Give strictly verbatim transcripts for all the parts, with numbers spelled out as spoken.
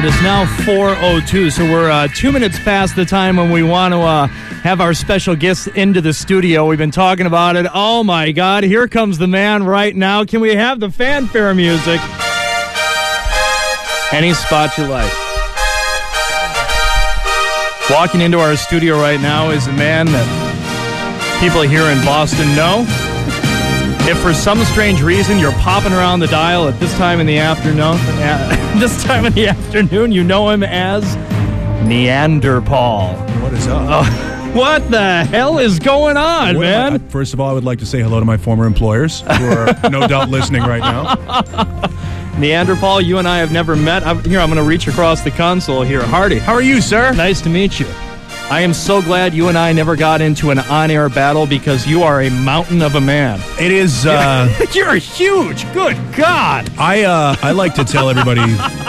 It is now four oh two, so we're uh, two minutes past the time when we want to uh, have our special guests into the studio. We've been talking about it. Oh, my God. Here comes the man right now. Can we have the fanfare music? Any spot you like. Walking into our studio right now is a man that people here in Boston know. If for some strange reason you're popping around the dial at this time in the afternoon, uh, this time in the afternoon, you know him as Neanderpaul. What is up? Oh, what the hell is going on, What man? I, first of all, I would like to say hello to my former employers who are no doubt listening right now. Neanderpaul, you and I have never met. I'm, here, I'm going to reach across the console here. Hardy. How are you, sir? Nice to meet you. I am so glad you and I never got into an on-air battle because you are a mountain of a man. It is. Uh, You're huge. Good God. I uh, I like to tell everybody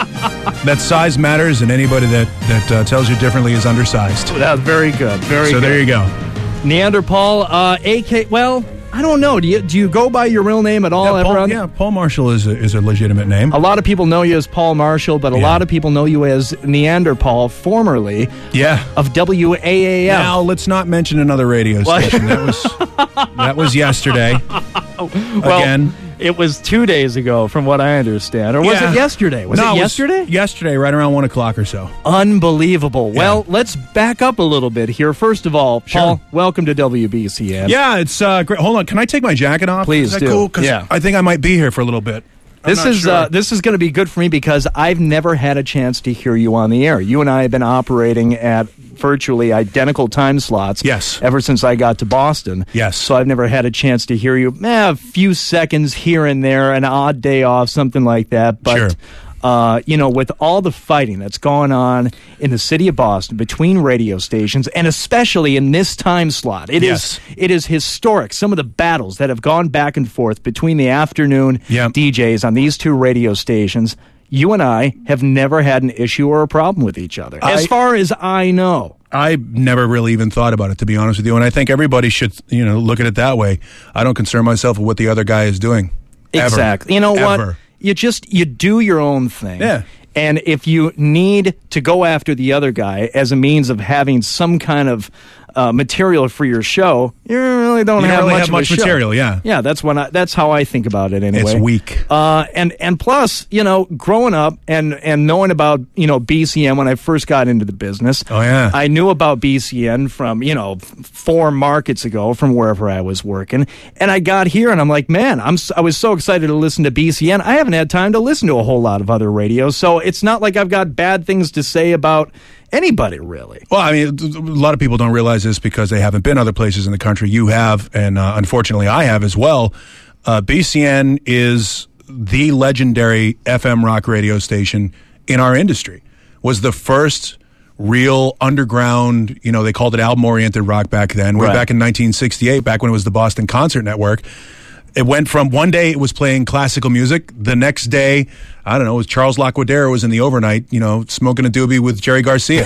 that size matters, and anybody that that uh, tells you differently is undersized. That's very good. Very so good. So there you go. Neanderpaul, uh, A K. Well, I don't know. Do you do you go by your real name at all? Yeah, ever? Paul, On- yeah, Paul Marshall is a, is a legitimate name. A lot of people know you as Paul Marshall, but a Yeah. lot of people know you as Neanderpaul, formerly Yeah. of W A A L. Now let's not mention another radio What? station. That was that was yesterday. Well, Again. it was two days ago, from what I understand, or was Yeah. it yesterday? Was No, it yesterday? Yesterday, right around one o'clock or so. Unbelievable. Yeah. Well, let's back up a little bit here. First of all, Sure. Paul, welcome to W B C N. Yeah, it's uh, great. Hold on, can I take my jacket off? Please is that do. Cool? 'Cause Yeah. I think I might be here for a little bit. I'm This not is sure. uh, this is going to be good for me because I've never had a chance to hear you on the air. You and I have been operating at virtually identical time slots. Yes. Ever since I got to Boston. Yes. So I've never had a chance to hear you. Eh, a few seconds here and there, an odd day off, something like that. But Sure. Uh, you know, with all the fighting that's going on in the city of Boston between radio stations, and especially in this time slot, it Yes. is it is historic. Some of the battles that have gone back and forth between the afternoon Yep. D Js on these two radio stations, you and I have never had an issue or a problem with each other, as I- far as I know. I never really even thought about it, to be honest with you, and I think everybody should, you know, look at it that way. I don't concern myself with what the other guy is doing. Ever. Exactly. You know what? Ever. You just you do your own thing. Yeah. And if you need to go after the other guy as a means of having some kind of uh, material for your show, you really don't You don't have really much have of a much show. material, yeah. Yeah, that's when I, that's how I think about it anyway. It's weak. Uh, and and plus, you know, growing up and and knowing about, you know, B C N when I first got into the business. Oh, yeah. I knew about B C N from, you know, four markets ago from wherever I was working. And I got here and I'm like, man, I'm s- I was so excited to listen to B C N. I haven't had time to listen to a whole lot of other radios. So it's not like I've got bad things to say about anybody, really. Well, I mean, a lot of people don't realize this because they haven't been other places in the country. You have, and uh, unfortunately I have as well. Uh, B C N is the legendary F M rock radio station in our industry. Was the first real underground, you know, they called it album-oriented rock back then. Way Right. back in nineteen sixty-eight, back when it was the Boston Concert Network. It went from one day it was playing classical music. The next day, I don't know, it was Charles Laquadera was in the overnight, you know, smoking a doobie with Jerry Garcia.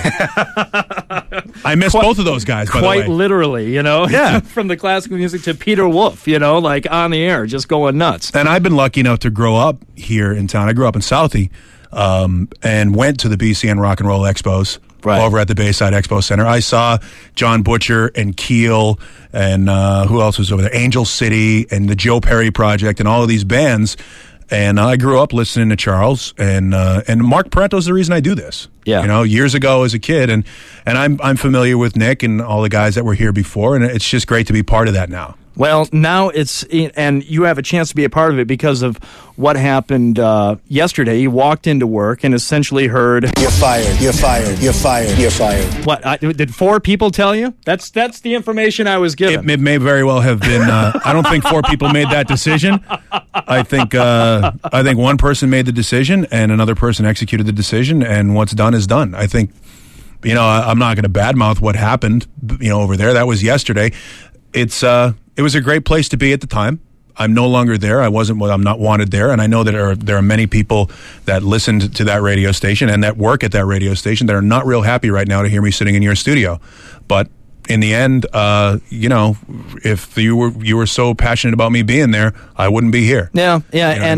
I miss Quite- both of those guys, by the way. Quite literally, you know? Yeah. From the classical music to Peter Wolf, you know, like on the air, just going nuts. And I've been lucky enough to grow up here in town. I grew up in Southie um, and went to the B C N Rock and Roll Expos. Right. Over at the Bayside Expo Center. I saw John Butcher and Keel and uh, who else was over there? Angel City and the Joe Perry Project and all of these bands. And I grew up listening to Charles and uh, and Mark Parento's the reason I do this. Yeah. You know, years ago as a kid, and and I'm I'm familiar with Nick and all the guys that were here before, and it's just great to be part of that now. Well, now it's, and you have a chance to be a part of it because of what happened uh, yesterday. You walked into work and essentially heard, You're fired. You're fired. You're fired. You're fired. what, I, did four people tell you? That's that's the information I was given. It, it may very well have been. Uh, I don't think four people made that decision. I think uh, I think one person made the decision and another person executed the decision, and what's done is done. I think, you know, I, I'm not going to badmouth what happened, you know, over there. That was yesterday. It's uh, it was a great place to be at the time. I'm no longer there. I wasn't. Well, I'm not wanted there, and I know that there are, there are many people that listened to that radio station and that work at that radio station that are not real happy right now to hear me sitting in your studio. But in the end, uh, you know, if you were you were so passionate about me being there, I wouldn't be here. Yeah, yeah, You know what I and mean?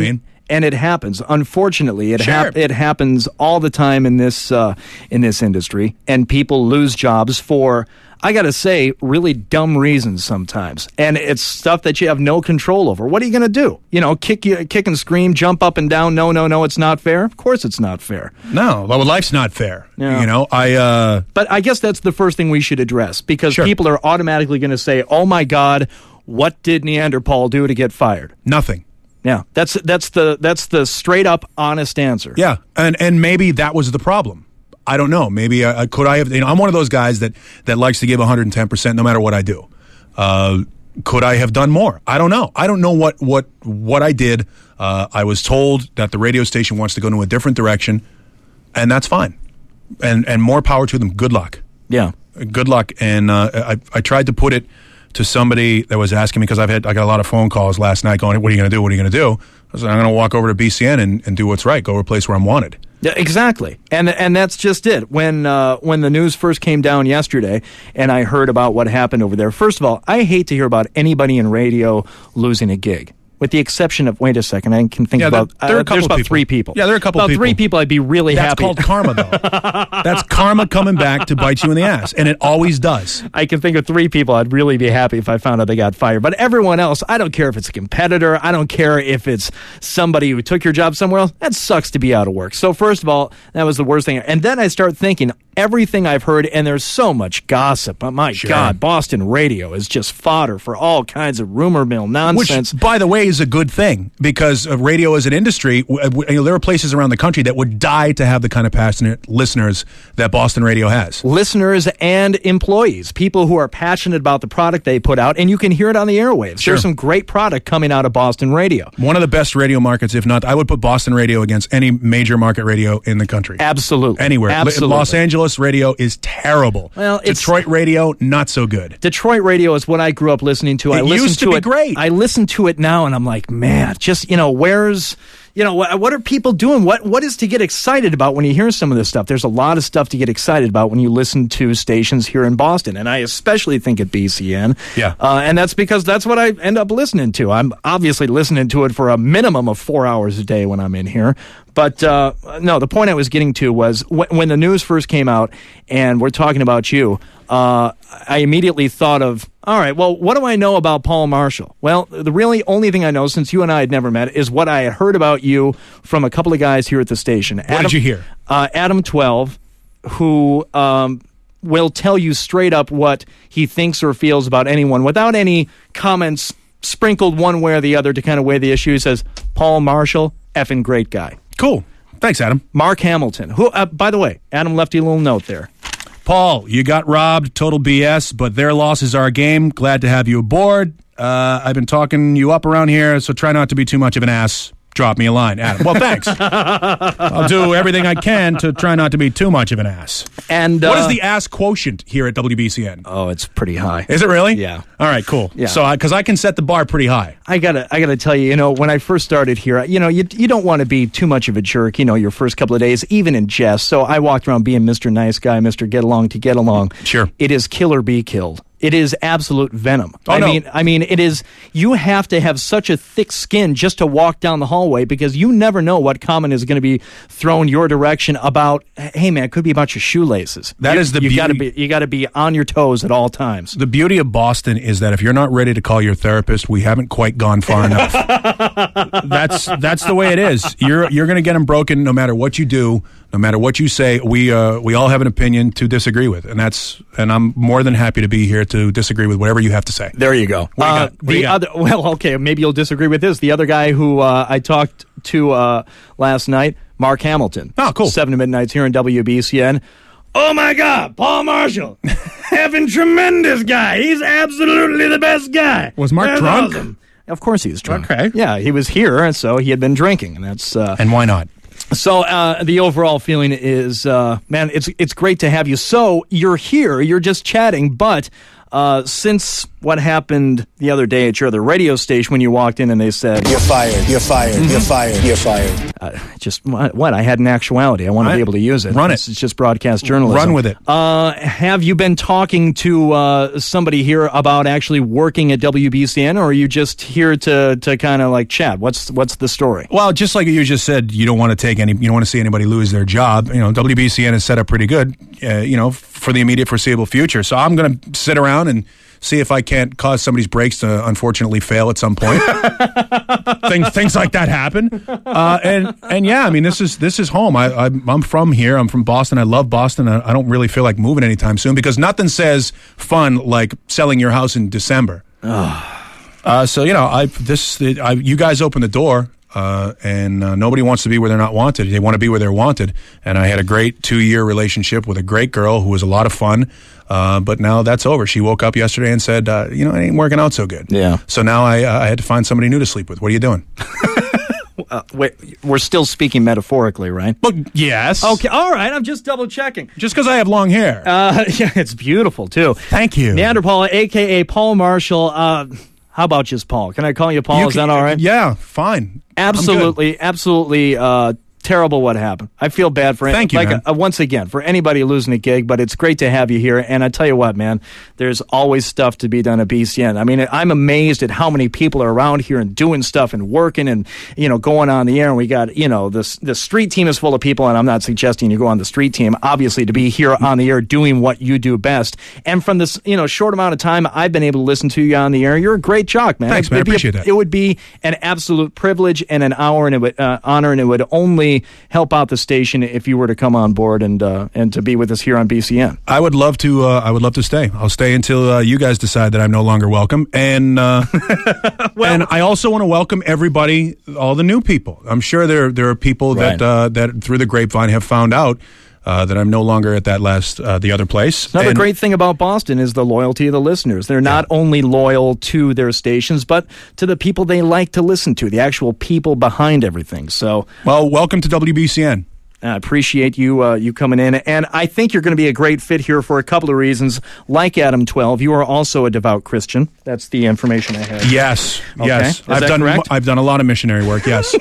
and it happens. Unfortunately, it Sure. hap- it happens all the time in this uh, in this industry, and people lose jobs for, I got to say, really dumb reasons sometimes. And it's stuff that you have no control over. What are you going to do? You know, kick you, kick and scream, jump up and down. No, no, no, it's not fair. Of course it's not fair. No, well, life's not fair. Yeah. You know, I. Uh, But I guess that's the first thing we should address, because Sure. people are automatically going to say, oh my God, what did Neanderthal do to get fired? nothing. Yeah, that's that's the that's the straight up honest answer. Yeah, and and maybe that was the problem. I don't know. Maybe uh, could I have? You know, I'm one of those guys that that likes to give one hundred ten percent no matter what I do. Uh, could I have done more? I don't know. I don't know what what what I did. Uh, I was told that the radio station wants to go in a different direction, and that's fine. And and more power to them. Good luck. Yeah. Good luck. And uh, I I tried to put it to somebody that was asking me, because I've had I got a lot of phone calls last night going, what are you going to do? What are you going to do? I said, I'm going to walk over to B C N and, and do what's right. Go to a place where I'm wanted. Yeah, exactly, and and that's just it. When uh, when the news first came down yesterday, and I heard about what happened over there. First of all, I hate to hear about anybody in radio losing a gig, with the exception of, wait a second, I can think Yeah, about there- there are a uh, couple there's about people. three people. Yeah, there are a couple about people. three people. I'd be really That's happy. called karma, though. That's karma coming back to bite you in the ass, and it always does. I can think of three people I'd really be happy if I found out they got fired. But everyone else, I don't care if it's a competitor. I don't care if it's somebody who took your job somewhere else. That sucks to be out of work. So first of all, that was the worst thing. And then I start thinking everything I've heard, and there's so much gossip. But my Sure. God, Boston radio is just fodder for all kinds of rumor mill nonsense. Which, by the way, is a good thing, because uh, radio as an industry, w- w- you know, there are places around the country that would die to have the kind of passionate listeners that Boston radio has. Listeners and employees, people who are passionate about the product they put out, and you can hear it on the airwaves. Sure. There's some great product coming out of Boston radio. One of the best radio markets, if not, I would put Boston radio against any major market radio in the country. Absolutely. Anywhere. Li- Absolutely. Los Angeles radio is terrible. Well, it's- Detroit radio, not so good. Detroit radio is what I grew up listening to. I It listen used to to be it. great. I listen to it now, and I'm like, man, just you know, where's you know, what, what are people doing? What what is to get excited about when you hear some of this stuff? There's a lot of stuff to get excited about when you listen to stations here in Boston, and I especially think at B C N. Yeah. uh, and that's because that's what I end up listening to. I'm obviously listening to it for a minimum of four hours a day when I'm in here. But uh, no, the point I was getting to was wh- when the news first came out, and we're talking about you. Uh, I immediately thought of, all right, well, what do I know about Paul Marshall? Well, the really only thing I know, since you and I had never met, is what I had heard about you from a couple of guys here at the station. What did you hear? Uh, Adam twelve, who um, will tell you straight up what he thinks or feels about anyone without any comments sprinkled one way or the other to kind of weigh the issue. He says, Paul Marshall, effing great guy. Cool. Thanks, Adam. Mark Hamilton, who, uh, by the way, Adam left you a little note there. Paul, you got robbed, total B S, but their loss is our game. Glad to have you aboard. Uh, I've been talking you up around here, so try not to be too much of an ass. Drop me a line, Adam. Well, thanks. I'll do everything I can to try not to be too much of an ass. And uh, What is the ass quotient here at W B C N? Oh, it's pretty high. Is it really? Yeah. All right, cool. Yeah. So, because I, I can set the bar pretty high. I gotta, I gotta tell you, you know, when I first started here, you know, you you don't want to be too much of a jerk, you know, your first couple of days, even in jest. So I walked around being Mister Nice Guy, Mister Get Along to get along. Sure. It is kill or be killed. It is absolute venom. Oh, I no. mean, I mean, it is. You have to have such a thick skin just to walk down the hallway, because you never know what comment is going to be thrown your direction about. Hey, man, it could be about your shoelaces. That you, is the you got to beauty- be. You got to be on your toes at all times. The beauty of Boston is that if you're not ready to call your therapist, we haven't quite gone far enough. That's that's the way it is. You're you're going to get them broken no matter what you do, no matter what you say. We uh, we all have an opinion to disagree with, and that's and I'm more than happy to be here to disagree with whatever you have to say. There you go. What do you Uh, got? What do the you got? other, well, okay, maybe you'll disagree with this. The other guy who uh, I talked to uh, last night, Mark Hamilton. Oh, cool. Seven to midnights here in W B C N. Oh my God, Paul Marshall, having tremendous guy. He's absolutely the best guy. Was Mark That's drunk? awesome. Of course he was drunk. Okay. Yeah, he was here, and so he had been drinking, and that's. Uh, And why not? So uh, the overall feeling is, uh, man, it's it's great to have you. So you're here, you're just chatting, but Uh, since what happened the other day at your other radio station when you walked in and they said, You're fired. You're fired. Mm-hmm. You're fired. You're fired. Uh, just what, what? I had an actuality. I want to be able to use it. Run it. It's, it's just broadcast journalism. Run with it. Uh, have you been talking to uh, somebody here about actually working at W B C N, or are you just here to, to kind of like chat? What's what's the story? Well, just like you just said, you don't want to take any, you don't want to see anybody lose their job. You know, W B C N is set up pretty good, uh, you know, for the immediate foreseeable future. So I'm going to sit around and see if I can't cause somebody's brakes to unfortunately fail at some point. things things like that happen, uh, and and yeah, I mean this is this is home. I, I I'm from here. I'm from Boston. I love Boston. I, I don't really feel like moving anytime soon because nothing says fun like selling your house in December. uh, so you know, I this I, you guys opened the door. Uh, and uh, nobody wants to be where they're not wanted. They want to be where they're wanted. And I had a great two-year relationship with a great girl who was a lot of fun. Uh, but now that's over. She woke up yesterday and said, uh, you know, it ain't working out so good. Yeah. So now I, uh, I had to find somebody new to sleep with. What are you doing? uh, wait, we're still speaking metaphorically, right? Well, yes. Okay, all right. I'm just double-checking. Just because I have long hair. Uh, yeah, it's beautiful, too. Thank you. Neanderpaul, a k a. Paul Marshall. Uh, how about just Paul? Can I call you Paul? You Is can, that all right? Yeah, fine. Absolutely, absolutely uh, terrible what happened. I feel bad for Thank you, like man. Uh, once again for anybody losing a gig, but it's great to have you here. And I tell you what, man, there's always stuff to be done at B C N. I mean, I'm amazed at how many people are around here and doing stuff and working and you know going on the air. And we got you know this the street team is full of people, and I'm not suggesting you go on the street team, obviously, to be here on the air doing what you do best. And from this you know short amount of time I've been able to listen to you on the air, you're a great jock, man. Thanks, man. I appreciate a, that. It would be an absolute privilege and an hour and it would uh, honor, and it would only help out the station if you were to come on board and uh, and to be with us here on B C N. I would love to. Uh, I would love to stay. I'll stay until uh, you guys decide that I'm no longer welcome. And uh, well, and I also want to welcome everybody, all the new people. I'm sure there there are people right. that uh, that through the grapevine have found out uh, that I'm no longer at that last uh, the other place. Another and, great thing about Boston is the loyalty of the listeners. They're not yeah. only loyal to their stations, but to the people they like to listen to, the actual people behind everything. So, well, welcome to W B C N. I appreciate you uh, you coming in, and I think you're going to be a great fit here for a couple of reasons. Like Adam twelve, you are also a devout Christian. That's the information I have. Yes, okay. yes. Is I've that done. correct? I've done a lot of missionary work. Yes.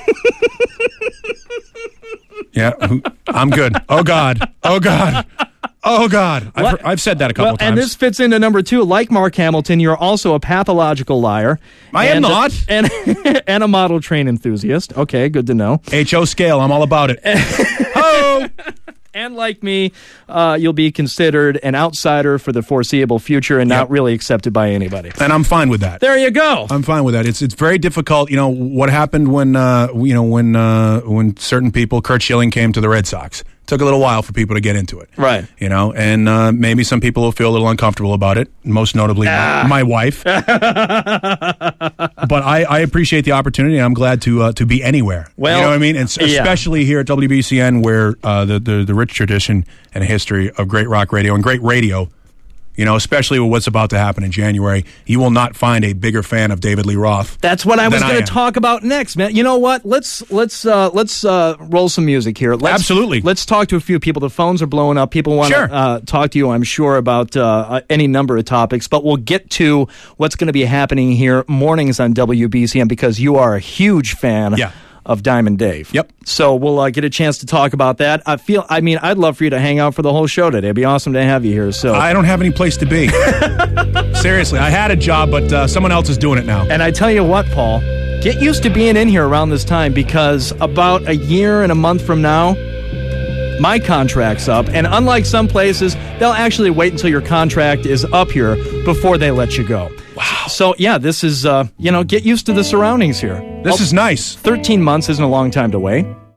Yeah, I'm good. Oh God. Oh God. Oh God. I've, heard, I've said that a couple well, times. And this fits into number two. Like Mark Hamilton, you're also a pathological liar. I am and, not. And, and a model train enthusiast. Okay, good to know. H O scale. I'm all about it. Oh. And like me, uh, you'll be considered an outsider for the foreseeable future and yep. not really accepted by anybody. And I'm fine with that. There you go. I'm fine with that. It's it's very difficult. You know what happened when uh, you know when uh, when certain people, Curt Schilling came to the Red Sox. Took a little while for people to get into it. Right. You know, and uh, maybe some people will feel a little uncomfortable about it, most notably ah. my, my wife. But I, I appreciate the opportunity, and I'm glad to uh, to be anywhere. Well, you know what I mean? And especially yeah. here at W B C N, where uh, the, the, the rich tradition and history of great rock radio and great radio, you know, especially with what's about to happen in January, you will not find a bigger fan of David Lee Roth. That's what I was going I to talk about next, man. You know what? Let's let's uh, let's uh, roll some music here. Let's, Absolutely. Let's talk to a few people. The phones are blowing up. People want to sure. uh, talk to you, I'm sure, about uh, any number of topics. But we'll get to what's going to be happening here mornings on W B C N because you are a huge fan. Yeah. Of Diamond Dave. Yep. So we'll uh, get a chance to talk about that. I feel, I mean, I'd love for you to hang out for the whole show today. It'd be awesome to have you here. So I don't have any place to be. Seriously, I had a job, but uh, someone else is doing it now. And I tell you what, Paul, get used to being in here around this time because about a year and a month from now, my contract's up. And unlike some places, they'll actually wait until your contract is up here before they let you go. Wow. So, yeah, this is, uh, you know, get used to the surroundings here. This is nice. thirteen months isn't a long time to wait.